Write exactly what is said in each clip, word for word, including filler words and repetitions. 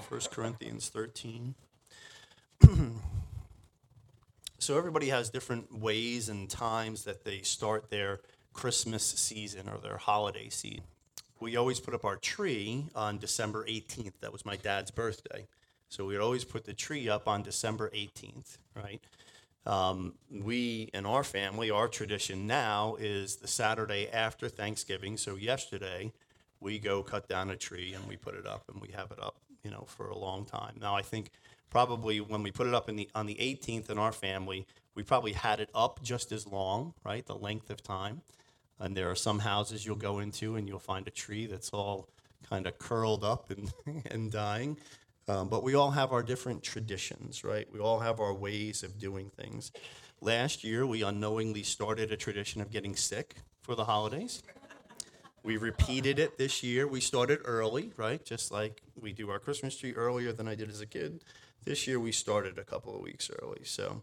First Corinthians thirteen. So everybody has different ways and times that they start their Christmas season or their holiday season. We always put up our tree on December eighteenth. That was my dad's birthday. So we'd always put the tree up on December eighteenth, right? Um, we, in our family, our tradition now is the Saturday after Thanksgiving. So yesterday, we go cut down a tree and we put it up, and we have it up, you know, for a long time. Now, I think probably when we put it up in the on the eighteenth in our family, we probably had it up just as long, right, the length of time. And there are some houses you'll go into and you'll find a tree that's all kind of curled up and, and dying. Um, but we all have our different traditions, right? We all have our ways of doing things. Last year, we unknowingly started a tradition of getting sick for the holidays. We repeated it this year. We started early, right? Just like we do our Christmas tree earlier than I did as a kid. This year, we started a couple of weeks early. So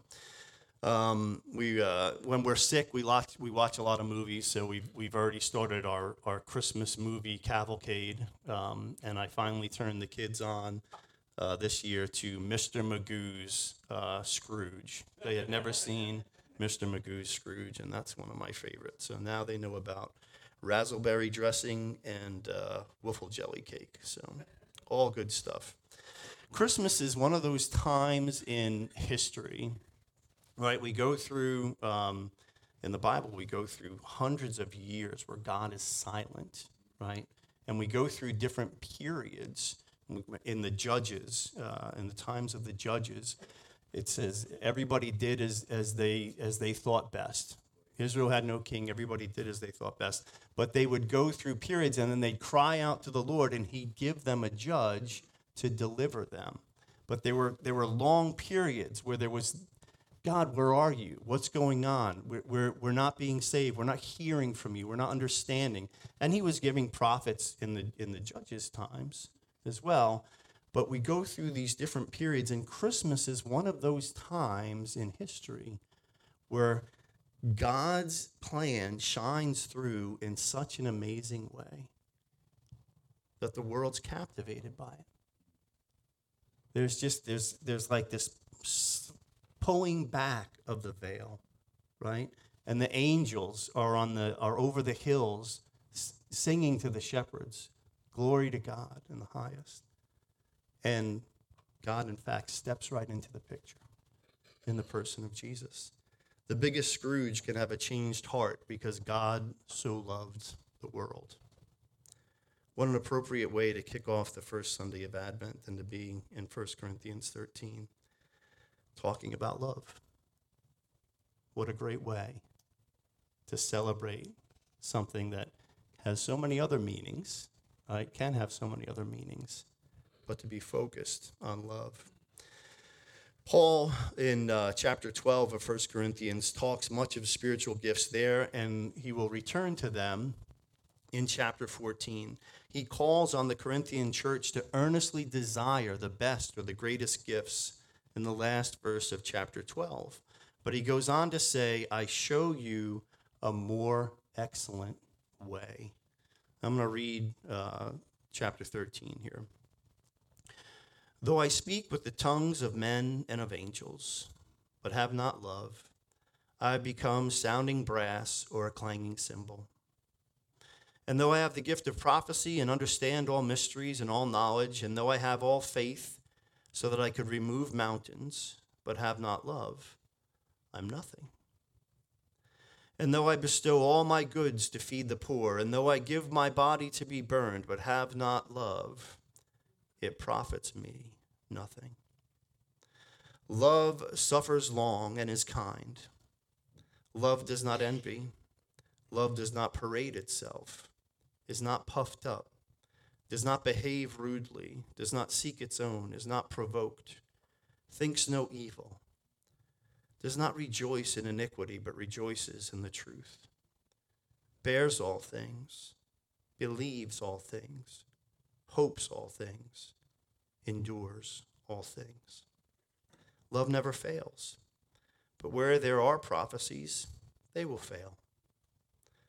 um, we, uh, when we're sick, we watch, we watch a lot of movies. So we've, we've already started our, our Christmas movie cavalcade. Um, and I finally turned the kids on Uh, this year to Mister Magoo's uh, Scrooge. They had never seen Mister Magoo's Scrooge, and that's one of my favorites. So now they know about raspberry dressing and uh, wiffle jelly cake. So all good stuff. Christmas is one of those times in history, right? We go through, um, in the Bible, we go through hundreds of years where God is silent, right? And we go through different periods. In the Judges, uh, in the times of the Judges, it says everybody did as, as they as they thought best. Israel had no king. Everybody did as they thought best. But they would go through periods, and then they'd cry out to the Lord, and he'd give them a judge to deliver them. But there were there were long periods where there was, God, where are you? What's going on? We're, we're, we're not being saved. We're not hearing from you. We're not understanding. And he was giving prophets in the in the Judges' times as well. But we go through these different periods, and Christmas is one of those times in history where God's plan shines through in such an amazing way that the world's captivated by it. There's just, there's, there's like this pulling back of the veil, right? And the angels are on the, are over the hills singing to the shepherds, glory to God in the highest. And God, in fact, steps right into the picture in the person of Jesus. The biggest Scrooge can have a changed heart because God so loved the world. What an appropriate way to kick off the first Sunday of Advent than to be in First Corinthians thirteen, talking about love. What a great way to celebrate something that has so many other meanings. It can have so many other meanings, but to be focused on love. Paul, in uh, chapter twelve of First Corinthians, talks much of spiritual gifts there, and he will return to them in chapter fourteen. He calls on the Corinthian church to earnestly desire the best or the greatest gifts in the last verse of chapter twelve. But he goes on to say, I show you a more excellent way. I'm going to read uh, chapter thirteen here. Though I speak with the tongues of men and of angels, but have not love, I have become sounding brass or a clanging cymbal. And though I have the gift of prophecy and understand all mysteries and all knowledge, and though I have all faith so that I could remove mountains, but have not love, I'm nothing. And though I bestow all my goods to feed the poor, and though I give my body to be burned, but have not love, it profits me nothing. Love suffers long and is kind. Love does not envy. Love does not parade itself, is not puffed up, does not behave rudely, does not seek its own, is not provoked, thinks no evil, does not rejoice in iniquity, but rejoices in the truth, bears all things, believes all things, hopes all things, endures all things. Love never fails, but where there are prophecies, they will fail.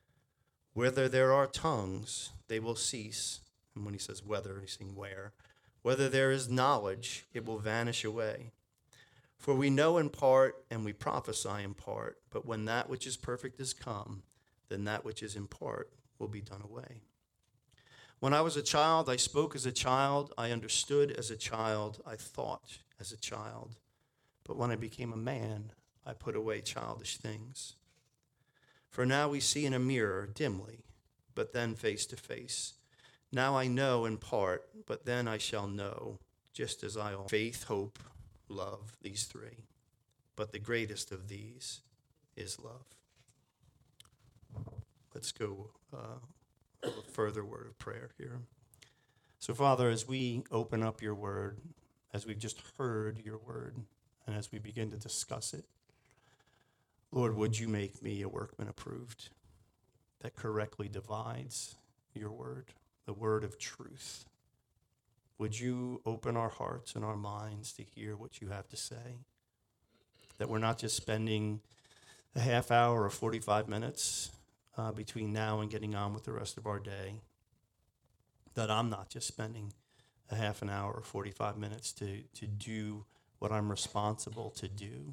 Whether there are tongues, they will cease. And when he says whether, he's saying where. Whether there is knowledge, it will vanish away. For we know in part and we prophesy in part, but when that which is perfect is come, then that which is in part will be done away. When I was a child, I spoke as a child, I understood as a child, I thought as a child. But when I became a man, I put away childish things. For now we see in a mirror dimly, but then face to face. Now I know in part, but then I shall know, just as I ought. Faith, hope, love, these three. But the greatest of these is love. Let's go uh, a further word of prayer here. So, Father, as we open up your word, as we've just heard your word, and as we begin to discuss it, Lord, would you make me a workman approved that correctly divides your word, the word of truth? Would you open our hearts and our minds to hear what you have to say? That we're not just spending a half hour or forty-five minutes uh, between now and getting on with the rest of our day. That I'm not just spending a half an hour or forty-five minutes to, to do what I'm responsible to do.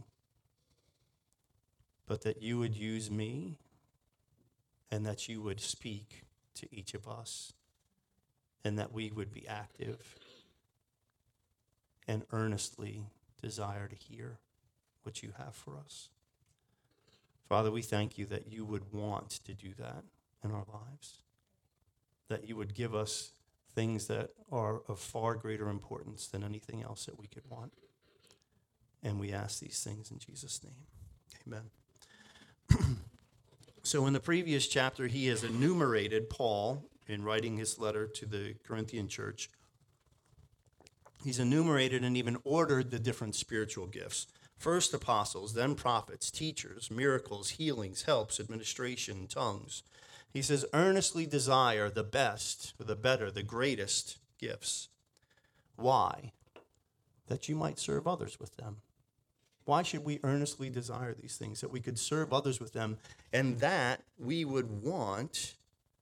But that you would use me and that you would speak to each of us and that we would be active and earnestly desire to hear what you have for us. Father, we thank you that you would want to do that in our lives, that you would give us things that are of far greater importance than anything else that we could want. And we ask these things in Jesus' name. Amen. So in the previous chapter, he has enumerated, Paul, in writing his letter to the Corinthian church, he's enumerated and even ordered the different spiritual gifts. First apostles, then prophets, teachers, miracles, healings, helps, administration, tongues. He says, earnestly desire the best, or the better, the greatest gifts. Why? That you might serve others with them. Why should we earnestly desire these things? That we could serve others with them, and that we would want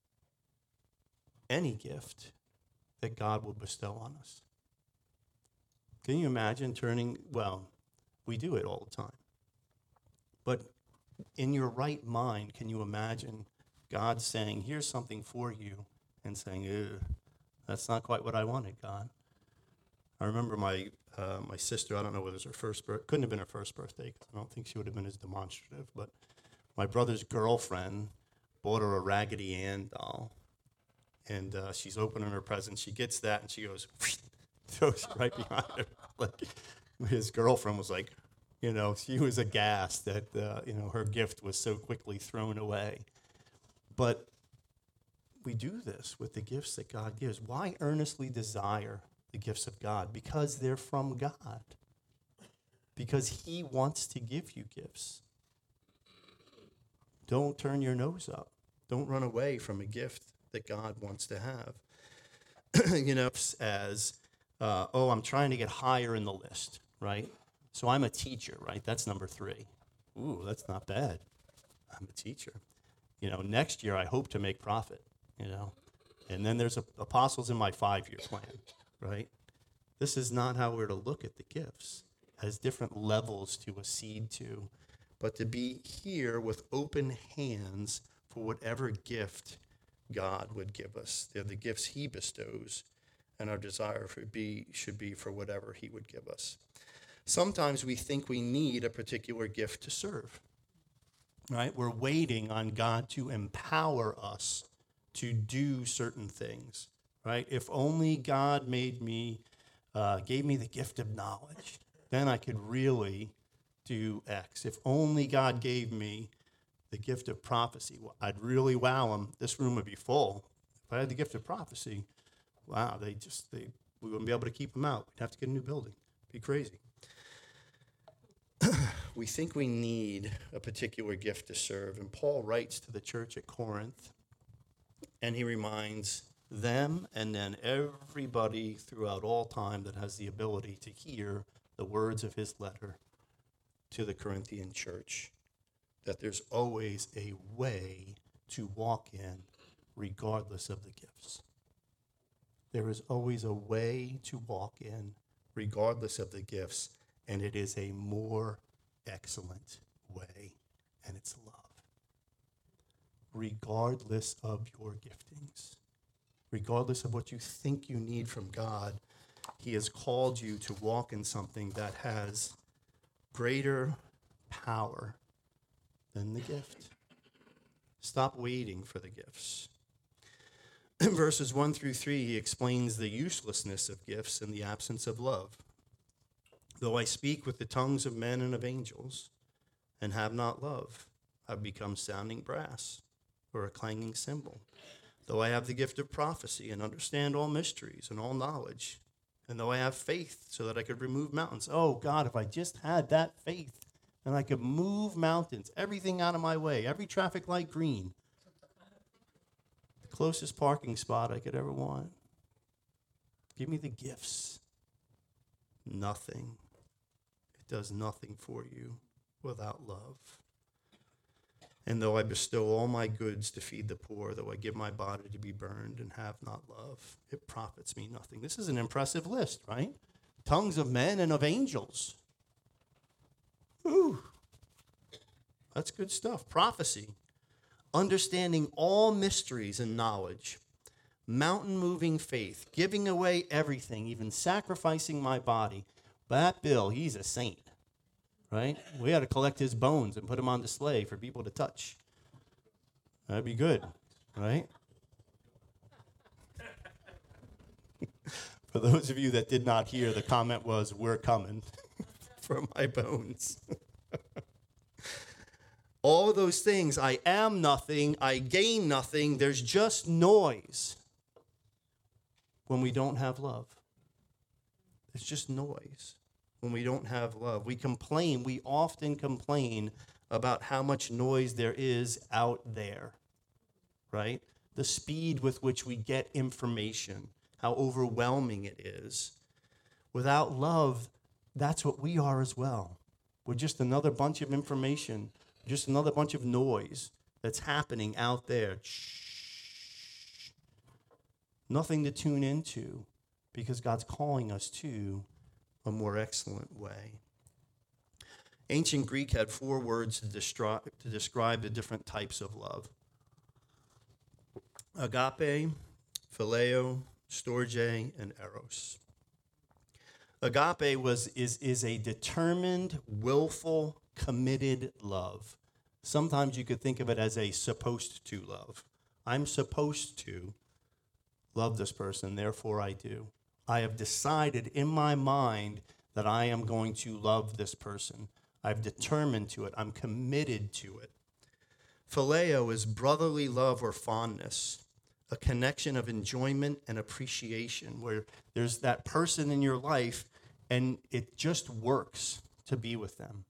any gift that God will bestow on us. Can you imagine turning, well, we do it all the time. But in your right mind, can you imagine God saying, here's something for you, and saying, ew, that's not quite what I wanted, God. I remember my uh, my sister, I don't know whether it was her first birthday, couldn't have been her first birthday, because I don't think she would have been as demonstrative, but my brother's girlfriend bought her a Raggedy Ann doll, and uh, she's opening her present. She gets that, and she goes, throws it right behind her. Like, his girlfriend was like, you know, she was aghast that, uh, you know, her gift was so quickly thrown away. But we do this with the gifts that God gives. Why earnestly desire the gifts of God? Because they're from God. Because he wants to give you gifts. Don't turn your nose up. Don't run away from a gift that God wants to have. You know, as, uh, oh, I'm trying to get higher in the list, right? So I'm a teacher, right? That's number three. Ooh, that's not bad. I'm a teacher. You know, next year I hope to make profit, you know. And then there's a, apostles in my five-year plan, right? This is not how we're to look at the gifts, as different levels to accede to, but to be here with open hands for whatever gift God would give us. They're the gifts he bestows, and our desire for be should be for whatever he would give us. Sometimes we think we need a particular gift to serve, right? We're waiting on God to empower us to do certain things, right? If only God made me, uh, gave me the gift of knowledge, then I could really do X. If only God gave me the gift of prophecy, well, I'd really wow him. This room would be full. If I had the gift of prophecy, wow, they just, they we wouldn't be able to keep them out. We'd have to get a new building. It'd be crazy. We think we need a particular gift to serve. And Paul writes to the church at Corinth, and he reminds them and then everybody throughout all time that has the ability to hear the words of his letter to the Corinthian church, that there's always a way to walk in regardless of the gifts. There is always a way to walk in, regardless of the gifts, and it is a more excellent way, and it's love. Regardless of your giftings, regardless of what you think you need from God, he has called you to walk in something that has greater power than the gift. Stop waiting for the gifts. In verses one through three, he explains the uselessness of gifts in the absence of love. Though I speak with the tongues of men and of angels and have not love, I've become sounding brass or a clanging cymbal. Though I have the gift of prophecy and understand all mysteries and all knowledge, and though I have faith so that I could remove mountains. Oh, God, if I just had that faith, and I could move mountains, everything out of my way, every traffic light green, the closest parking spot I could ever want. Give me the gifts. Nothing. It does nothing for you without love. And though I bestow all my goods to feed the poor, though I give my body to be burned and have not love, it profits me nothing. This is an impressive list, right? Tongues of men and of angels. Ooh, that's good stuff. Prophecy, understanding all mysteries and knowledge, mountain-moving faith, giving away everything, even sacrificing my body. That Bill, he's a saint. Right? We had to collect his bones and put him on display for people to touch. That'd be good, right? For those of you that did not hear, the comment was, we're coming for my bones. All of those things, I am nothing, I gain nothing, there's just noise when we don't have love. It's just noise. When we don't have love. We complain, we often complain about how much noise there is out there, right? The speed with which we get information, how overwhelming it is. Without love, that's what we are as well. We're just another bunch of information, just another bunch of noise that's happening out there. Shh. Nothing to tune into because God's calling us to a more excellent way. Ancient Greek had four words to, destri- to describe the different types of love. Agape, phileo, storge, and eros. Agape was is, is a determined, willful, committed love. Sometimes you could think of it as a supposed to love. I'm supposed to love this person, therefore I do. I have decided in my mind that I am going to love this person. I've determined to it. I'm committed to it. Phileo is brotherly love or fondness, a connection of enjoyment and appreciation where there's that person in your life and it just works to be with them.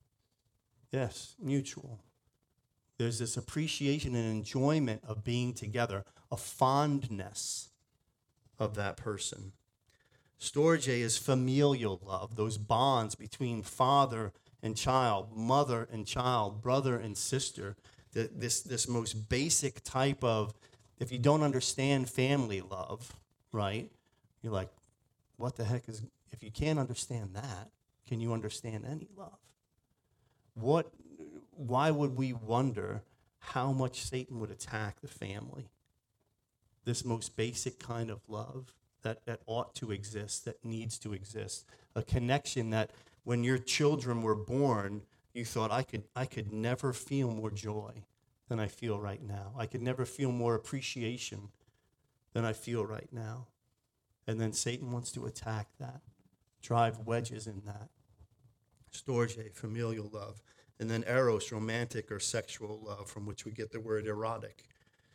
Yes, mutual. There's this appreciation and enjoyment of being together, a fondness of that person. Storge is familial love, those bonds between father and child, mother and child, brother and sister, the, this, this most basic type of, if you don't understand family love, right, you're like, what the heck is, if you can't understand that, can you understand any love? What, why would we wonder how much Satan would attack the family? This most basic kind of love. That, that ought to exist, that needs to exist. A connection that when your children were born, you thought, I could, I could never feel more joy than I feel right now. I could never feel more appreciation than I feel right now. And then Satan wants to attack that, drive wedges in that. Storge, familial love. And then eros, romantic or sexual love, from which we get the word erotic.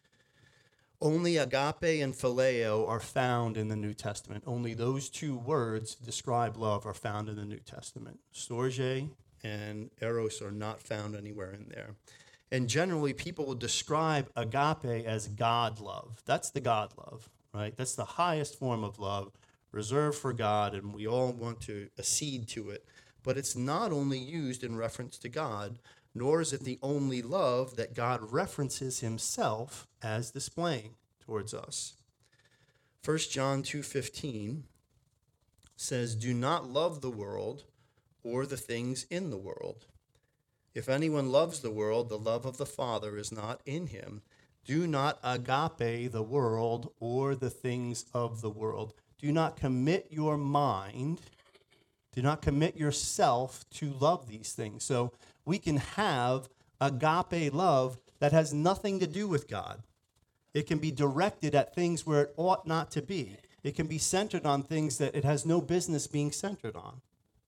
Only agape and phileo are found in the New Testament. Only those two words describe love are found in the New Testament. Storge and eros are not found anywhere in there. And generally, people will describe agape as God love. That's the God love, right? That's the highest form of love, reserved for God, and we all want to accede to it. But it's not only used in reference to God, nor is it the only love that God references himself as displaying towards us. First John two fifteen says, "Do not love the world or the things in the world. If anyone loves the world, the love of the Father is not in him. Do not agape the world or the things of the world." Do not commit your mind, do not commit yourself to love these things. So we can have agape love that has nothing to do with God. It can be directed at things where it ought not to be. It can be centered on things that it has no business being centered on.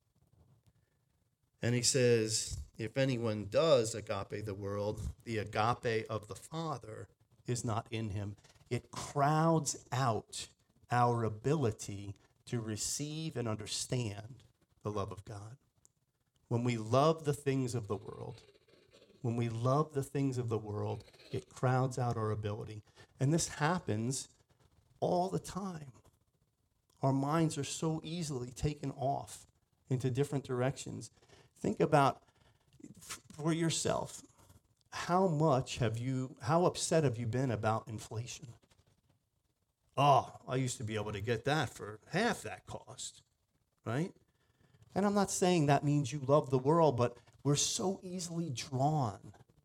And he says, if anyone does agape the world, the agape of the Father is not in him. It crowds out our ability to receive and understand the love of God. When we love the things of the world, when we love the things of the world, it crowds out our ability. And this happens all the time. Our minds are so easily taken off into different directions. Think about, for yourself, how much have you, how upset have you been about inflation? Oh, I used to be able to get that for half that cost, right? And I'm not saying that means you love the world, but we're so easily drawn,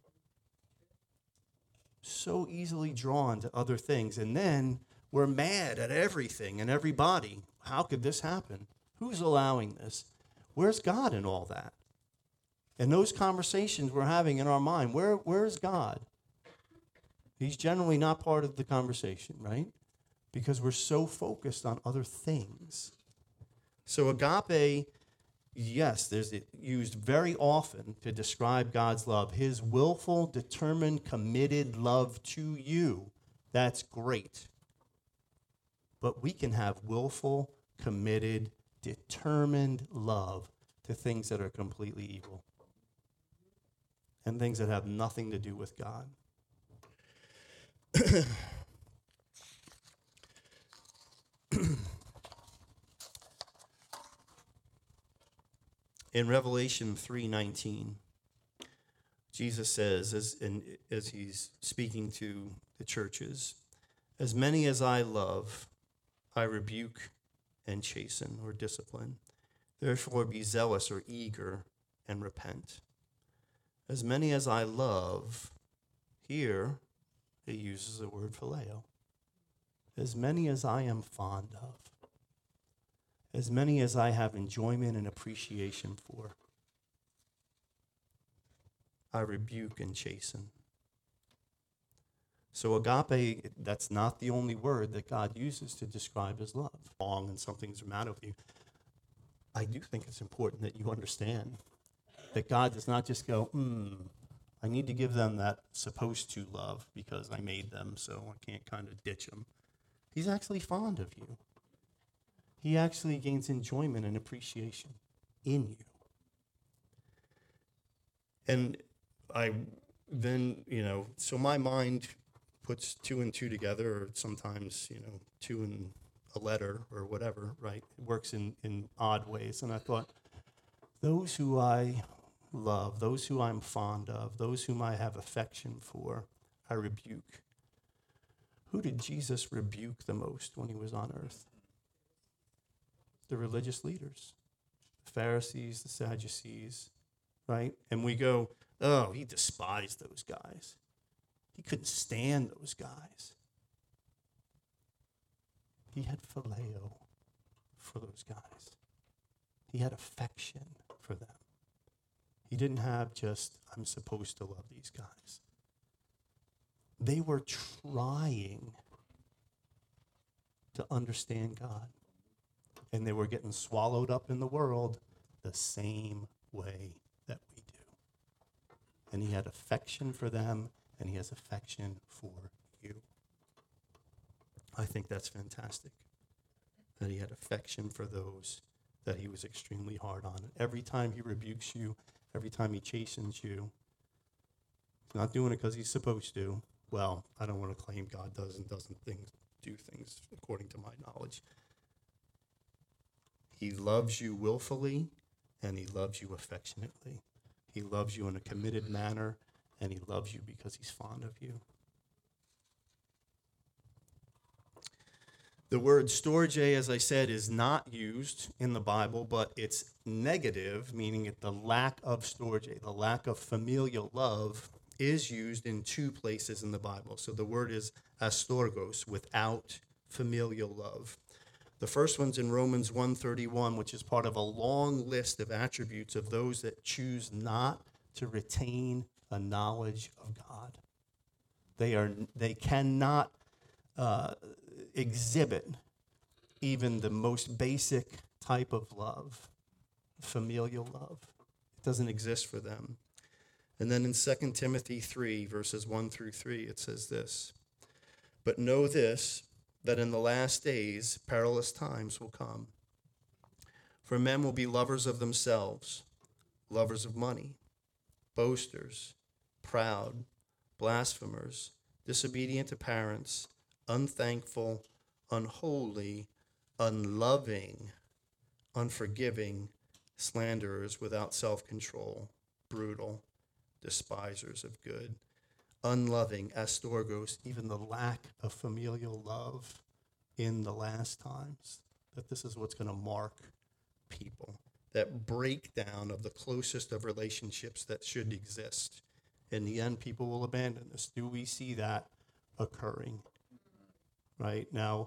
so easily drawn to other things. And then we're mad at everything and everybody. How could this happen? Who's allowing this? Where's God in all that? And those conversations we're having in our mind, where, where's God? He's generally not part of the conversation, right? Because we're so focused on other things. So agape, yes, there's it used very often to describe God's love. His willful, determined, committed love to you. That's great. But we can have willful, committed, determined love to things that are completely evil and things that have nothing to do with God. In Revelation three nineteen, Jesus says, as, in, as he's speaking to the churches, "As many as I love, I rebuke and chasten," or discipline. "Therefore be zealous," or eager, "and repent." As many as I love, here he uses the word phileo. As many as I am fond of. As many as I have enjoyment and appreciation for. I rebuke and chasten. So agape, that's not the only word that God uses to describe his love. Wrong and something's the matter with you. I do think it's important that you understand that God does not just go, hmm, I need to give them that supposed to love because I made them, so I can't kind of ditch them. He's actually fond of you. He actually gains enjoyment and appreciation in you. And I then, you know, so my mind puts two and two together, or sometimes, you know, two and a letter or whatever, right? It works in, in odd ways. And I thought, those who I love, those who I'm fond of, those whom I have affection for, I rebuke. Who did Jesus rebuke the most when he was on earth? The religious leaders, the Pharisees, the Sadducees, right? And we go, oh, he despised those guys. He couldn't stand those guys. He had phileo for those guys. He had affection for them. He didn't have just, I'm supposed to love these guys. They were trying to understand God. And they were getting swallowed up in the world the same way that we do. And he had affection for them, and he has affection for you. I think that's fantastic, that he had affection for those that he was extremely hard on. Every time he rebukes you, every time he chastens you, he's not doing it because he's supposed to. Well, I don't want to claim God does and doesn't things, do things according to my knowledge. He loves you willfully, and he loves you affectionately. He loves you in a committed manner, and he loves you because he's fond of you. The word storge, as I said, is not used in the Bible, but it's negative, meaning it, the lack of storge, the lack of familial love, is used in two places in the Bible. So the word is astorgos, without familial love. The first one's in Romans one thirty-one, which is part of a long list of attributes of those that choose not to retain a knowledge of God. They are they cannot uh, exhibit even the most basic type of love, familial love. It doesn't exist for them. And then in Second Timothy three, verses one through three, it says this, "But know this, that in the last days perilous times will come. For men will be lovers of themselves, lovers of money, boasters, proud, blasphemers, disobedient to parents, unthankful, unholy, unloving, unforgiving, slanderers, without self-control, brutal, despisers of good, unloving, astorgos," even the lack of familial love in the last times, that this is what's going to mark people. That breakdown of the closest of relationships that should exist. In the end, people will abandon this. Do we see that occurring? Right now,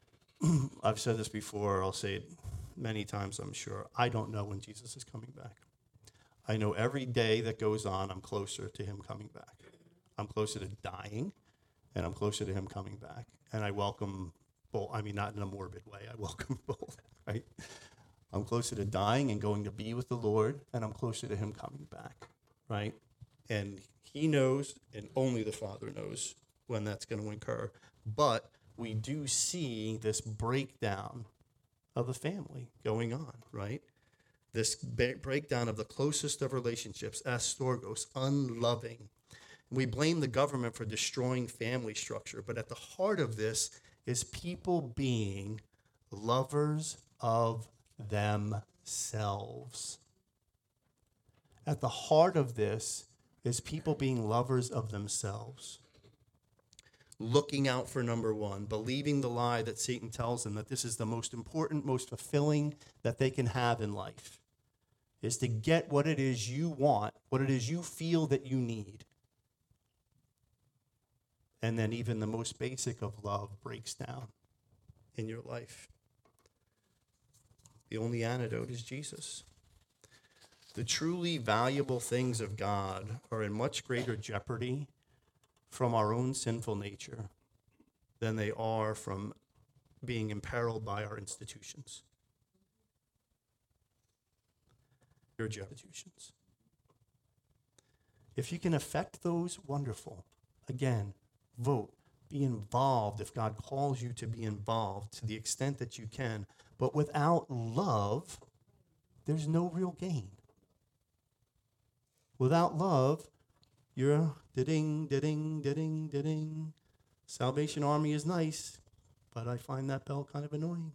I've said this before, I'll say it many times, I'm sure. I don't know when Jesus is coming back. I know every day that goes on, I'm closer to him coming back. I'm closer to dying, and I'm closer to him coming back. And I welcome both. I mean, not in a morbid way. I welcome both, right? I'm closer to dying and going to be with the Lord, and I'm closer to him coming back, right? And he knows, and only the Father knows when that's going to occur. But we do see this breakdown of the family going on, right? This ba- breakdown of the closest of relationships, astorgos, unloving. We blame the government for destroying family structure, but at the heart of this is people being lovers of themselves. At the heart of this is people being lovers of themselves. Looking out for number one, believing the lie that Satan tells them that this is the most important, most fulfilling that they can have in life, is to get what it is you want, what it is you feel that you need. And then even the most basic of love breaks down in your life. The only antidote is Jesus. The truly valuable things of God are in much greater jeopardy from our own sinful nature than they are from being imperiled by our institutions. Your institutions. If you can affect those, wonderful. Again, vote, be involved if God calls you to be involved to the extent that you can. But without love, there's no real gain. Without love, you're da-ding, da-ding, da-ding, da-ding. Salvation Army is nice, but I find that bell kind of annoying.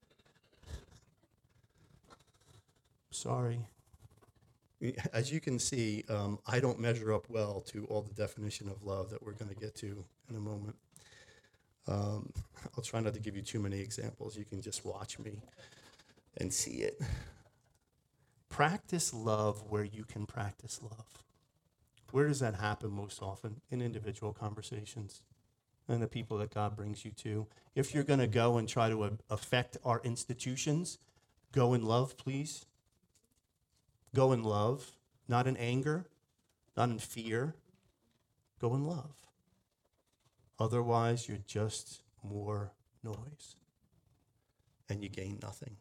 Sorry. As you can see, um, I don't measure up well to all the definition of love that we're going to get to in a moment. Um, I'll try not to give you too many examples. You can just watch me and see it. Practice love where you can practice love. Where does that happen most often? In individual conversations and the people that God brings you to. If you're going to go and try to uh, affect our institutions, go in love, please. Go in love, not in anger, not in fear. Go in love. Otherwise, you're just more noise, and you gain nothing.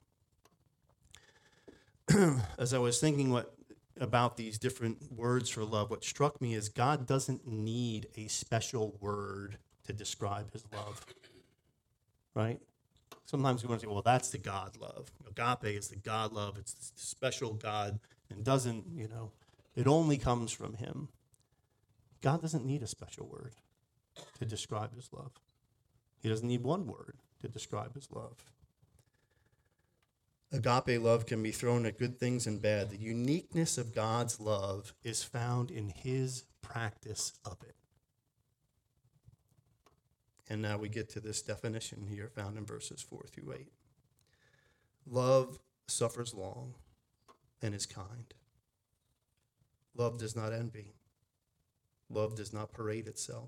As I was thinking what about these different words for love, what struck me is God doesn't need a special word to describe his love, right? Sometimes we want to say, well, that's the God love. Agape is the God love. It's the special God. And doesn't, you know, it only comes from him. God doesn't need a special word to describe his love. He doesn't need one word to describe his love. Agape love can be thrown at good things and bad. The uniqueness of God's love is found in his practice of it. And now we get to this definition here found in verses four through eight. Love suffers long and is kind. Love does not envy. Love does not parade itself,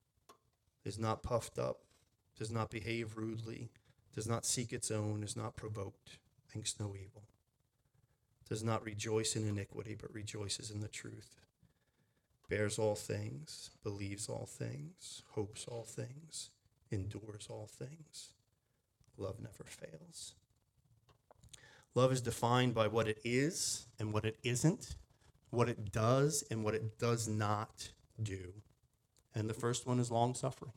is not puffed up, does not behave rudely, does not seek its own, is not provoked, thinks no evil, does not rejoice in iniquity, but rejoices in the truth, bears all things, believes all things, hopes all things, endures all things. Love never fails. Love is defined by what it is and what it isn't, what it does and what it does not do. And the first one is long suffering.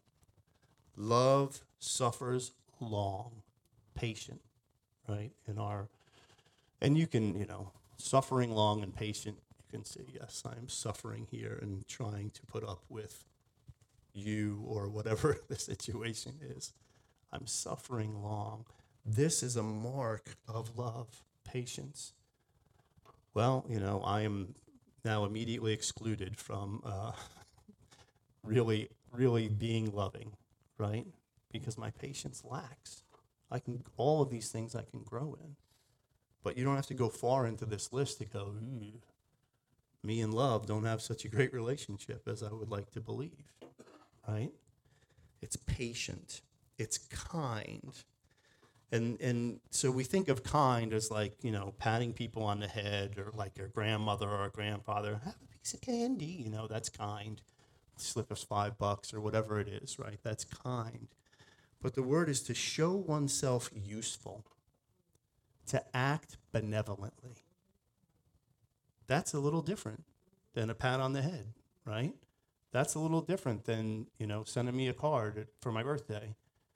Love suffers long, patient, right? In our, and you can, you know, suffering long and patient, you can say, yes, I am suffering here and trying to put up with you or whatever the situation is. I'm suffering long. This is a mark of love, patience. Well, you know, I am now immediately excluded from uh, really, really being loving, right? Because my patience lacks. I can, all of these things I can grow in. But you don't have to go far into this list to go, ooh, me and love don't have such a great relationship as I would like to believe, right? It's patient. It's kind. And and so we think of kind as like, you know, patting people on the head or like your grandmother or a grandfather, have a piece of candy, you know, that's kind. Slip us five bucks or whatever it is, right? That's kind. But the word is to show oneself useful, to act benevolently. That's a little different than a pat on the head, right? That's a little different than, you know, sending me a card for my birthday.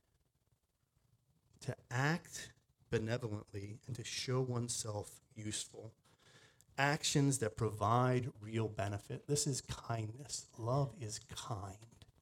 To act benevolently and to show oneself useful. Actions that provide real benefit. This is kindness. Love is kind.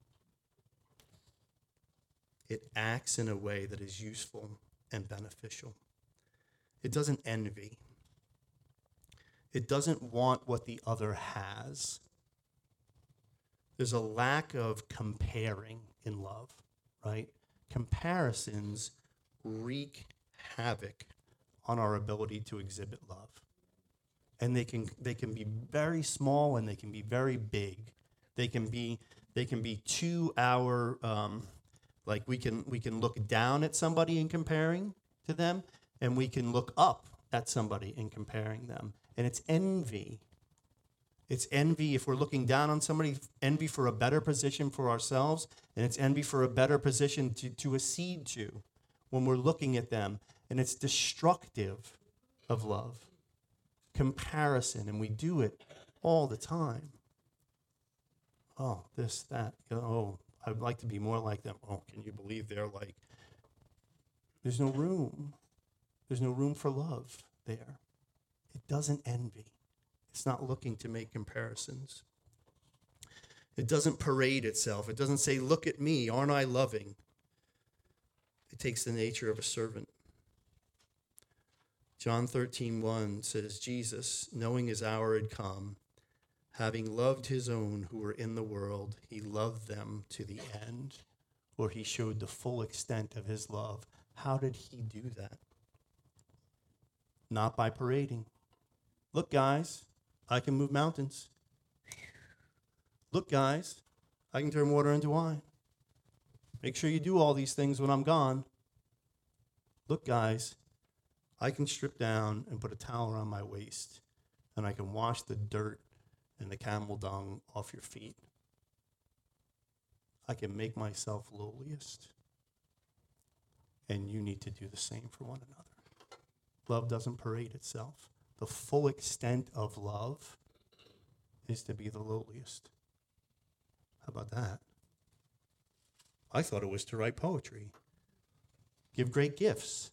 It acts in a way that is useful and beneficial. It doesn't envy. It doesn't want what the other has. There's a lack of comparing in love, right? Comparisons wreak havoc on our ability to exhibit love. And they can they can be very small and they can be very big. They can be they can be to our um, like we can we can look down at somebody and comparing to them, and we can look up at somebody and comparing them. And it's envy. It's envy if we're looking down on somebody, envy for a better position for ourselves, and it's envy for a better position to, to accede to when we're looking at them. And it's destructive of love. Comparison, and we do it all the time. Oh, this, that, oh, I'd like to be more like them. Oh, can you believe they're like, there's no room. There's no room for love there. It doesn't envy. It's not looking to make comparisons. It doesn't parade itself. It doesn't say, look at me, aren't I loving? It takes the nature of a servant. John thirteen one says, Jesus, knowing his hour had come, having loved his own who were in the world, he loved them to the end, or he showed the full extent of his love. How did he do that? Not by parading. Look, guys, I can move mountains. Look, guys, I can turn water into wine. Make sure you do all these things when I'm gone. Look, guys, I can strip down and put a towel around my waist, and I can wash the dirt and the camel dung off your feet. I can make myself lowliest, and you need to do the same for one another. Love doesn't parade itself. The full extent of love is to be the lowliest. How about that? I thought it was to write poetry. Give great gifts.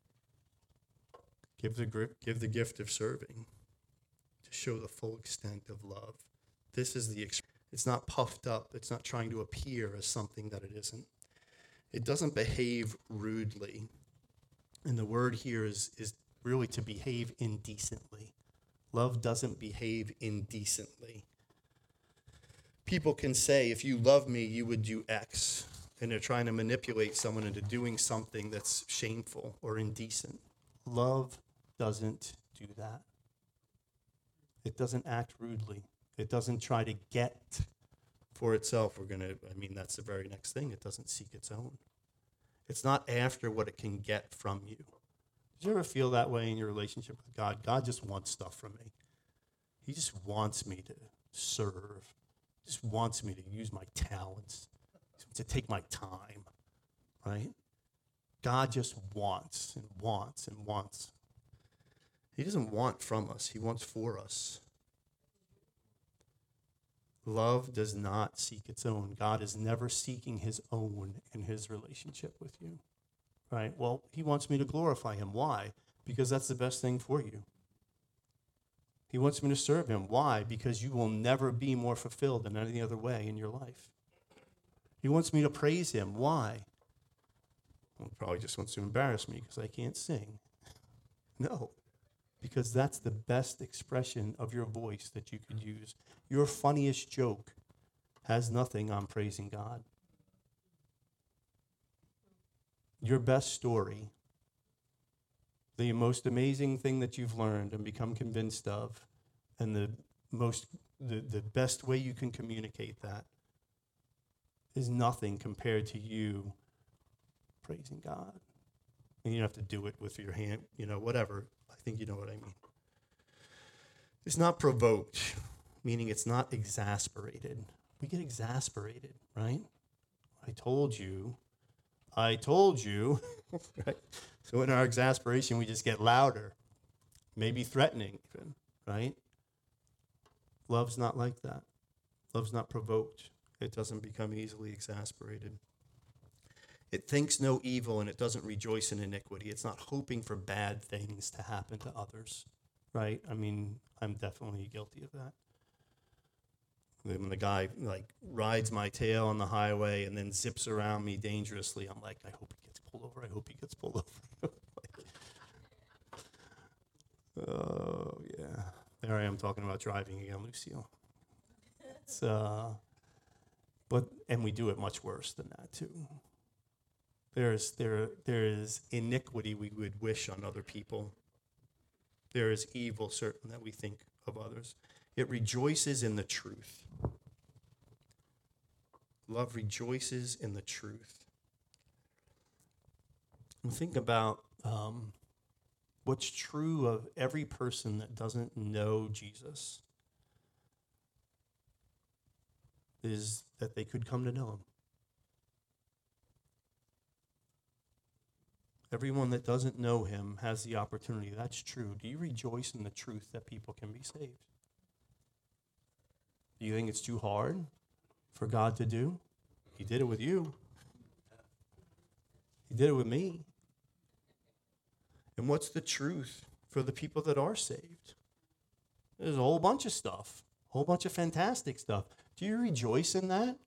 Give the, gri- give the gift of serving to show the full extent of love. This is the, ex- it's not puffed up. It's not trying to appear as something that it isn't. It doesn't behave rudely. And the word here is, is really to behave indecently. Love doesn't behave indecently. People can say, if you love me, you would do X. and they're trying to manipulate someone into doing something that's shameful or indecent. Love doesn't do that. It doesn't act rudely. It doesn't try to get for itself. We're going to, I mean, that's the very next thing. It doesn't seek its own. It's not after what it can get from you. Did you ever feel that way in your relationship with God? God just wants stuff from me. He just wants me to serve. He just wants me to use my talents, to take my time, right? God just wants and wants and wants. He doesn't want from us. He wants for us. Love does not seek its own. God is never seeking his own in his relationship with you, right? Well, he wants me to glorify him. Why? Because that's the best thing for you. He wants me to serve him. Why? Because you will never be more fulfilled than any other way in your life. He wants me to praise him. Why? Well, he probably just wants to embarrass me because I can't sing. No, because that's the best expression of your voice that you could use. Your funniest joke has nothing on praising God. Your best story, the most amazing thing that you've learned and become convinced of, and the most the, the best way you can communicate that is nothing compared to you praising God. And you don't have to do it with your hand, you know, whatever. I think you know what I mean. It's not provoked, meaning it's not exasperated. We get exasperated, right? I told you. I told you. Right? So in our exasperation, we just get louder, maybe threatening even, right? Love's not like that. Love's not provoked. It doesn't become easily exasperated. It thinks no evil, and it doesn't rejoice in iniquity. It's not hoping for bad things to happen to others, right? I mean, I'm definitely guilty of that. When the guy, like, rides my tail on the highway and then zips around me dangerously, I'm like, I hope he gets pulled over. I hope he gets pulled over. Like, oh, yeah. There I am talking about driving again, Lucille. It's, uh, but, and we do it much worse than that, too. There's, there, there is iniquity we would wish on other people. There is evil, certain, that we think of others. It rejoices in the truth. Love rejoices in the truth. And think about um, what's true of every person that doesn't know Jesus is that they could come to know him. Everyone that doesn't know him has the opportunity. That's true. Do you rejoice in the truth that people can be saved? Do you think it's too hard for God to do? He did it with you. He did it with me. And what's the truth for the people that are saved? There's a whole bunch of stuff, a whole bunch of fantastic stuff. Do you rejoice in that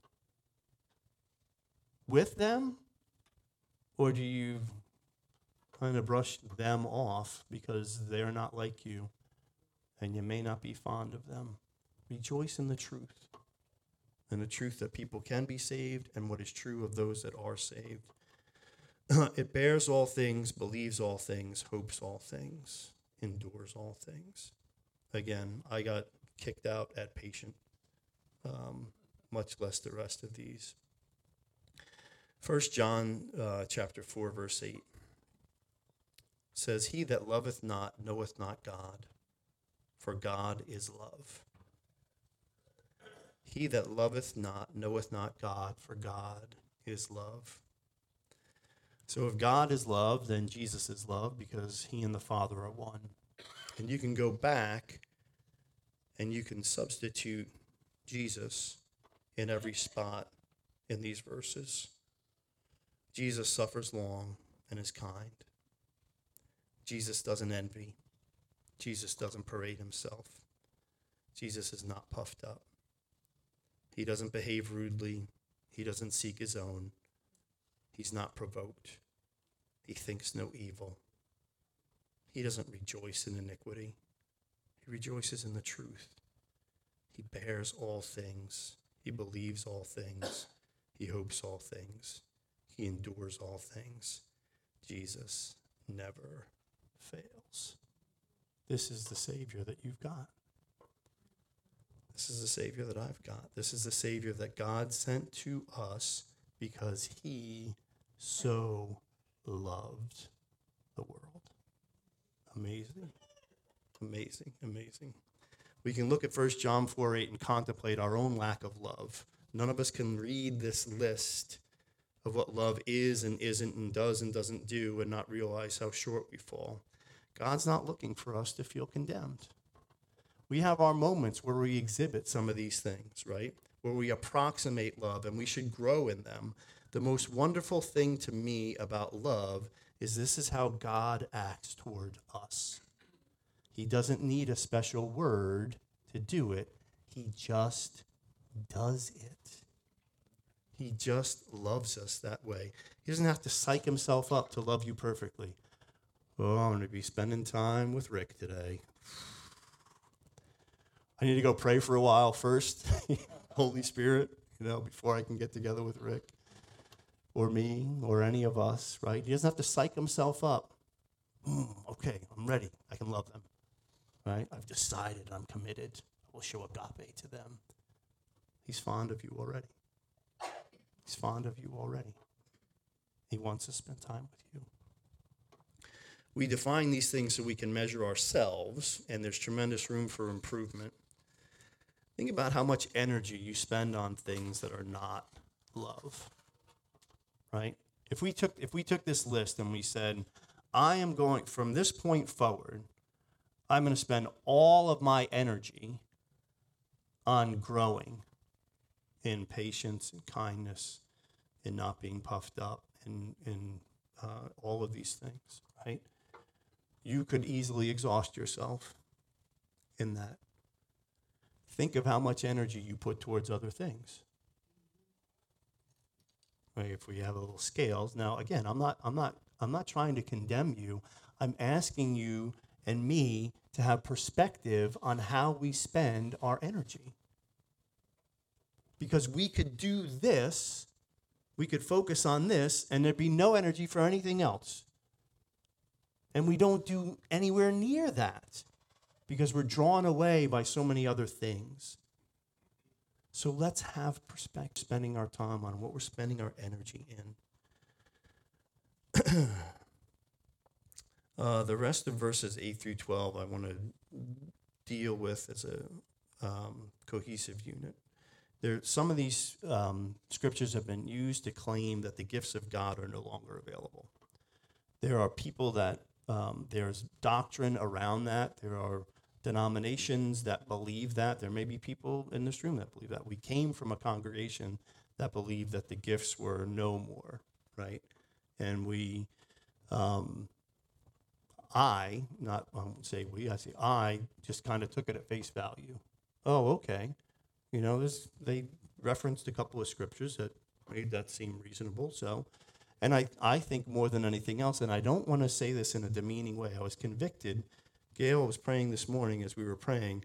with them? Or do you kind of brush them off because they're not like you and you may not be fond of them? Rejoice in the truth, and the truth that people can be saved and what is true of those that are saved. It bears all things, believes all things, hopes all things, endures all things. Again, I got kicked out at patient, um, much less the rest of these. First John uh, chapter four, verse eight says, He that loveth not knoweth not God, for God is love. He that loveth not knoweth not God, for God is love. So if God is love, then Jesus is love, because he and the Father are one. And you can go back and you can substitute Jesus in every spot in these verses. Jesus suffers long and is kind. Jesus doesn't envy. Jesus doesn't parade himself. Jesus is not puffed up. He doesn't behave rudely. He doesn't seek his own. He's not provoked. He thinks no evil. He doesn't rejoice in iniquity. He rejoices in the truth. He bears all things. He believes all things. He hopes all things. He endures all things. Jesus never fails. This is the Savior that you've got. This is the Savior that I've got. This is the Savior that God sent to us because he so loved the world. Amazing. Amazing, amazing. We can look at First John four eight and contemplate our own lack of love. None of us can read this list of what love is and isn't and does and doesn't do and not realize how short we fall. God's not looking for us to feel condemned. We have our moments where we exhibit some of these things, right? Where we approximate love, and we should grow in them. The most wonderful thing to me about love is this is how God acts toward us. He doesn't need a special word to do it. He just does it. He just loves us that way. He doesn't have to psych himself up to love you perfectly. Oh, I'm going to be spending time with Rick today. I need to go pray for a while first. Holy Spirit, you know, before I can get together with Rick or me or any of us, right? He doesn't have to psych himself up. Mm, okay, I'm ready. I can love them, right? I've decided I'm committed. I will show agape to them. He's fond of you already. He's fond of you already. He wants to spend time with you. We define these things so we can measure ourselves, and there's tremendous room for improvement. Think about how much energy you spend on things that are not love, right? If we took if we took this list and we said, I am going, from this point forward, I'm going to spend all of my energy on growing in patience and kindness and not being puffed up and, and uh, all of these things, right? You could easily exhaust yourself in that. Think of how much energy you put towards other things. Right, if we have a little scales. Now, again, I'm not, I'm not, I'm not trying to condemn you. I'm asking you and me to have perspective on how we spend our energy. Because we could do this, we could focus on this, and there'd be no energy for anything else. And we don't do anywhere near that because we're drawn away by so many other things. So let's have perspective, spending our time on what we're spending our energy in. uh, the rest of verses eight through twelve I want to deal with as a um, cohesive unit. There, some of these um, scriptures have been used to claim that the gifts of God are no longer available. There are people that, um, there's doctrine around that. There are denominations that believe that. There may be people in this room that believe that. We came from a congregation that believed that the gifts were no more, right? And we, um, I, not, I won't say we, I say I, just kind of took it at face value. Oh, okay. You know, this, they referenced a couple of scriptures that made that seem reasonable. So, and I, I think more than anything else, and I don't want to say this in a demeaning way, I was convicted. Gail was praying this morning as we were praying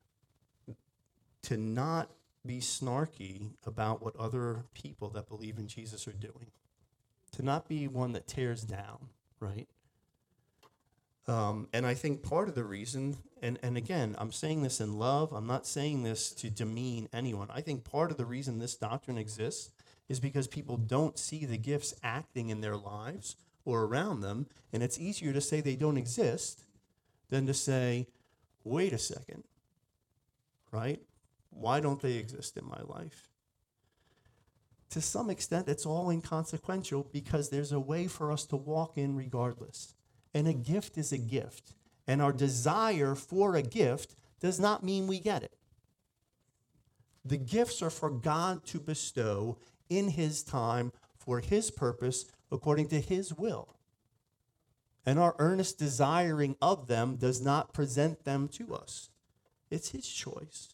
to not be snarky about what other people that believe in Jesus are doing. To not be one that tears down, right? Um, and I think part of the reason, and, and again, I'm saying this in love, I'm not saying this to demean anyone. I think part of the reason this doctrine exists is because people don't see the gifts acting in their lives or around them, and it's easier to say they don't exist than to say, wait a second, right? Why don't they exist in my life? To some extent, it's all inconsequential because there's a way for us to walk in regardless. And a gift is a gift. And our desire for a gift does not mean we get it. The gifts are for God to bestow in his time for his purpose according to his will. And our earnest desiring of them does not present them to us. It's his choice.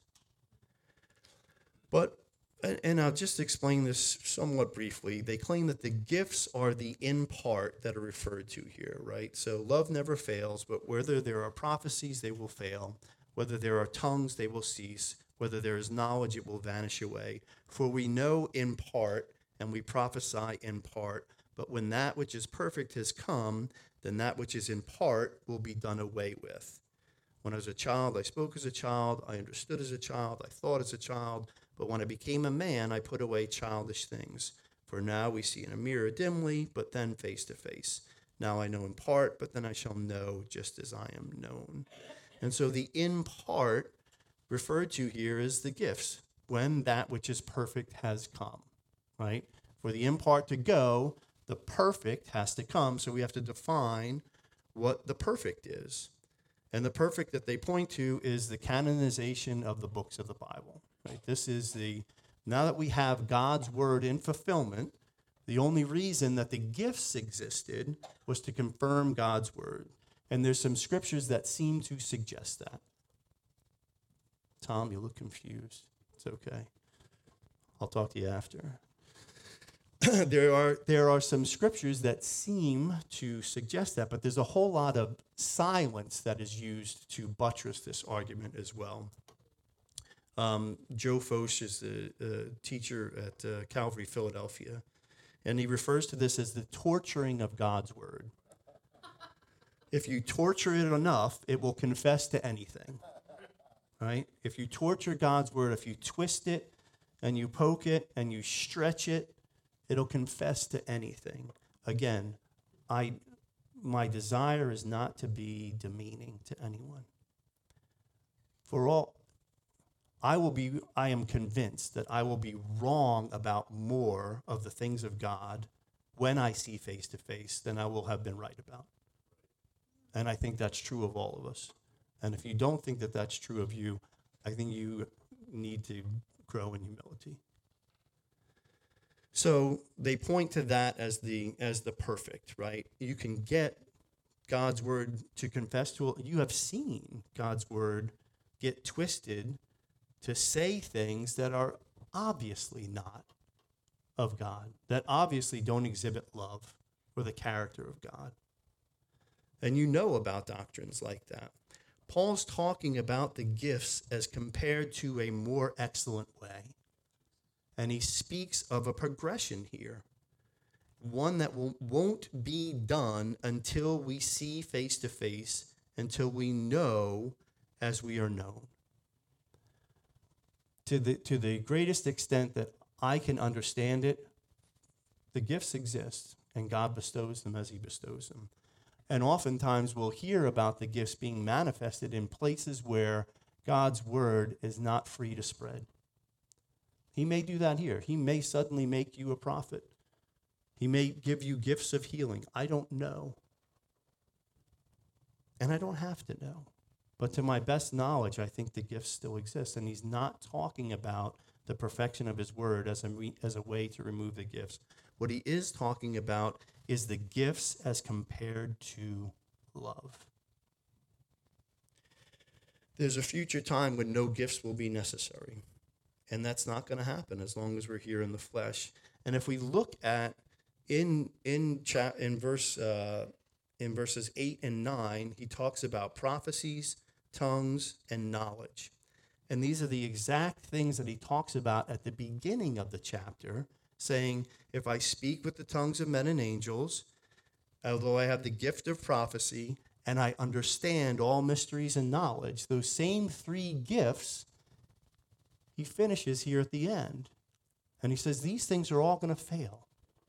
But and I'll just explain this somewhat briefly. They claim that the gifts are the in part that are referred to here, right? So love never fails, but whether there are prophecies, they will fail. Whether there are tongues, they will cease. Whether there is knowledge, it will vanish away. For we know in part, and we prophesy in part. But when that which is perfect has come, then that which is in part will be done away with. When I was a child, I spoke as a child, I understood as a child, I thought as a child, but when I became a man, I put away childish things. For now we see in a mirror dimly, but then face to face. Now I know in part, but then I shall know just as I am known. And so the in part referred to here is the gifts, when that which is perfect has come, right? For the in part to go, the perfect has to come, so we have to define what the perfect is. And the perfect that they point to is the canonization of the books of the Bible, right? This is the, now that we have God's word in fulfillment, the only reason that the gifts existed was to confirm God's word. And there's some scriptures that seem to suggest that. Tom, you look confused. It's okay. I'll talk to you after. there are there are some scriptures that seem to suggest that, but there's a whole lot of silence that is used to buttress this argument as well. Um, Joe Focht is the uh, teacher at uh, Calvary, Philadelphia, and he refers to this as the torturing of God's word. If you torture it enough, it will confess to anything, right? If you torture God's word, if you twist it and you poke it and you stretch it, it'll confess to anything. Again, I, my desire is not to be demeaning to anyone. For all, I will be, I am convinced that I will be wrong about more of the things of God when I see face to face than I will have been right about. And I think that's true of all of us. And if you don't think that that's true of you, I think you need to grow in humility. So they point to that as the as the perfect, right? You can get God's word to confess to. You have seen God's word get twisted to say things that are obviously not of God, that obviously don't exhibit love or the character of God. And you know about doctrines like that. Paul's talking about the gifts as compared to a more excellent way. And he speaks of a progression here, one that will, won't be done until we see face to face, until we know as we are known. To the, to the greatest extent that I can understand it, the gifts exist, and God bestows them as he bestows them. And oftentimes we'll hear about the gifts being manifested in places where God's word is not free to spread. He may do that here. He may suddenly make you a prophet. He may give you gifts of healing. I don't know. And I don't have to know. But to my best knowledge, I think the gifts still exist. And he's not talking about the perfection of his word as a, as a way to remove the gifts. What he is talking about is the gifts as compared to love. There's a future time when no gifts will be necessary. And that's not going to happen as long as we're here in the flesh. And if we look at in in cha- in verse uh, in verses eight and nine, he talks about prophecies, tongues, and knowledge. And these are the exact things that he talks about at the beginning of the chapter, saying, if I speak with the tongues of men and angels, although I have the gift of prophecy, and I understand all mysteries and knowledge, those same three gifts, he finishes here at the end. And he says, these things are all going to fail.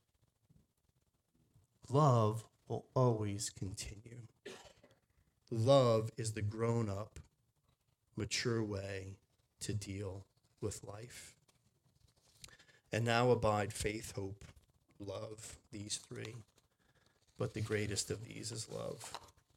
Love will always continue. Love is the grown-up, mature way to deal with life. And now abide faith, hope, love, these three. But the greatest of these is love.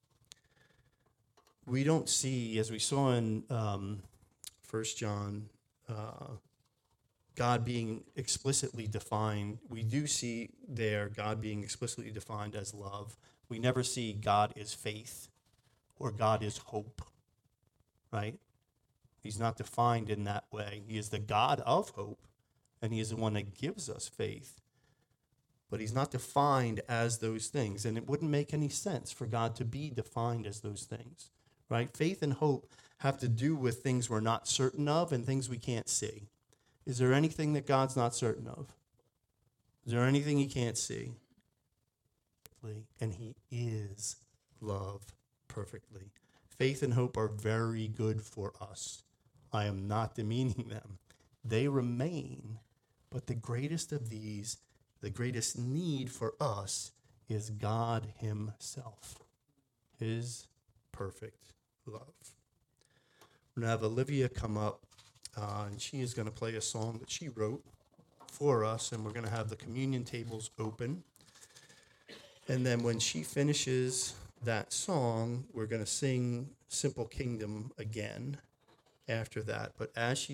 We don't see, as we saw in um, First John, uh, God being explicitly defined. We do see there God being explicitly defined as love. We never see God is faith or God is hope, right? He's not defined in that way. He is the God of hope, and he is the one that gives us faith. But he's not defined as those things, and it wouldn't make any sense for God to be defined as those things, right? Faith and hope have to do with things we're not certain of and things we can't see. Is there anything that God's not certain of? Is there anything he can't see? And he is love perfectly. Faith and hope are very good for us. I am not demeaning them. They remain, but the greatest of these, the greatest need for us is God himself, his perfect love. We're going to have Olivia come up, uh, and she is going to play a song that she wrote for us, and we're going to have the communion tables open. And then when she finishes that song, we're going to sing Simple Kingdom again after that. But as she